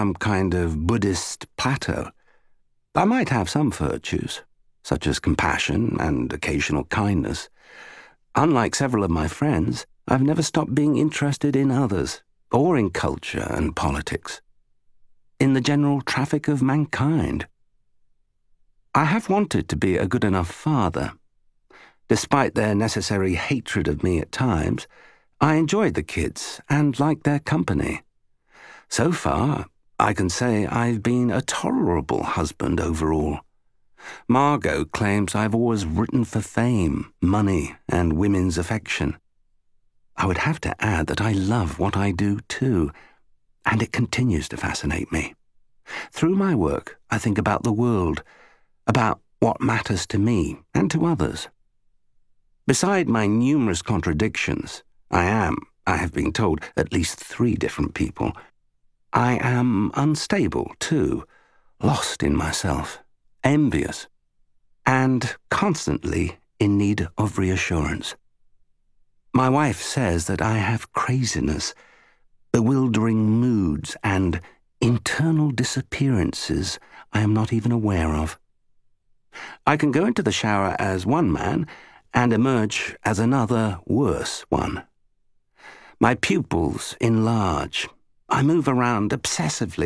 some kind of Buddhist plateau. I might have some virtues, such as compassion and occasional kindness. Unlike several of my friends, I've never stopped being interested in others, or in culture and politics, in the general traffic of mankind. I have wanted to be a good enough father. Despite their necessary hatred of me at times, I enjoyed the kids and liked their company. So far, I can say I've been a tolerable husband overall. Margot claims I've always written for fame, money, and women's affection. I would have to add that I love what I do too, and it continues to fascinate me. Through my work, I think about the world, about what matters to me and to others. Beside my numerous contradictions, I have been told, at least 3 different people. I am unstable too, lost in myself, envious, and constantly in need of reassurance. My wife says that I have craziness, bewildering moods, and internal disappearances I am not even aware of. I can go into the shower as one man and emerge as another, worse one. My pupils enlarge. I move around obsessively